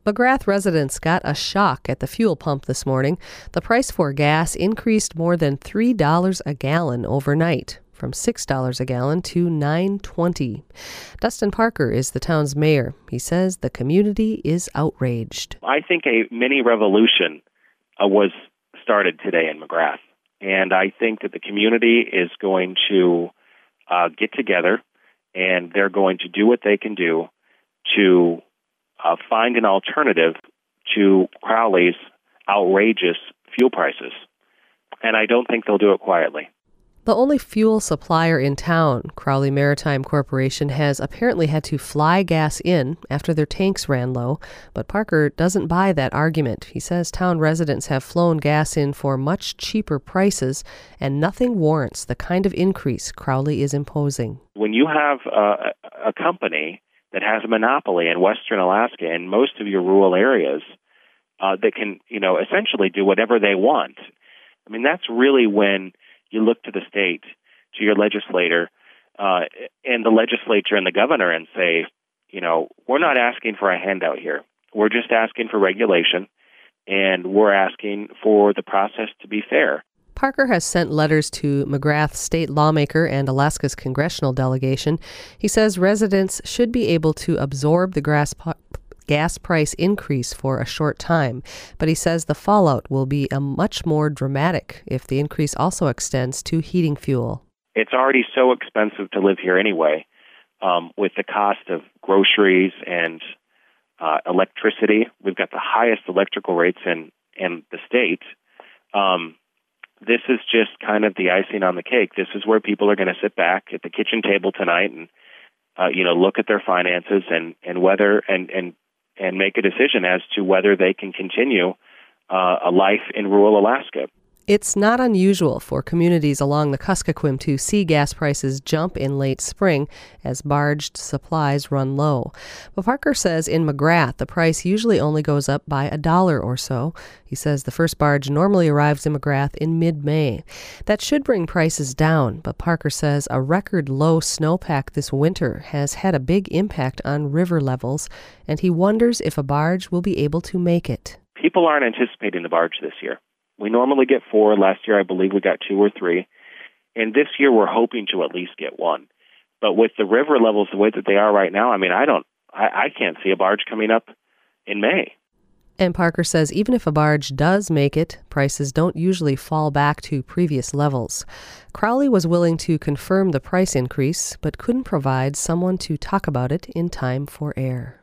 McGrath residents got a shock at the fuel pump this morning. The price for gas increased more than $3 a gallon overnight, from $6 a gallon to $9.20. Dustin Parker is the town's mayor. He says the community is outraged. I think a mini revolution was started today in McGrath, and I think that the community is going to get together, and they're going to do what they can do to find an alternative to Crowley's outrageous fuel prices. And I don't think they'll do it quietly. The only fuel supplier in town, Crowley Maritime Corporation, has apparently had to fly gas in after their tanks ran low, but Parker doesn't buy that argument. He says town residents have flown gas in for much cheaper prices, and nothing warrants the kind of increase Crowley is imposing. When you have a company that has a monopoly in western Alaska and most of your rural areas that can, essentially do whatever they want, I mean, that's really when you look to the state, to your legislator, and the legislature and the governor and say, we're not asking for a handout here. We're just asking for regulation, and we're asking for the process to be fair. Parker has sent letters to McGrath state lawmaker and Alaska's congressional delegation. He says residents should be able to absorb the gas price increase for a short time, but he says the fallout will be much more dramatic if the increase also extends to heating fuel. It's already so expensive to live here anyway, with the cost of groceries and electricity. We've got the highest electrical rates in the state. This is just kind of the icing on the cake. This is where people are going to sit back at the kitchen table tonight and look at their finances and whether and make a decision as to whether they can continue a life in rural Alaska. It's not unusual for communities along the Kuskokwim to see gas prices jump in late spring as barged supplies run low. But Parker says in McGrath, the price usually only goes up by $1 or so. He says the first barge normally arrives in McGrath in mid-May. That should bring prices down, but Parker says a record low snowpack this winter has had a big impact on river levels, and he wonders if a barge will be able to make it. People aren't anticipating the barge this year. We normally get 4. Last year, I believe we got 2 or 3. And this year, we're hoping to at least get 1. But with the river levels the way that they are right now, I mean, I can't see a barge coming up in May. And Parker says even if a barge does make it, prices don't usually fall back to previous levels. Crowley was willing to confirm the price increase, but couldn't provide someone to talk about it in time for air.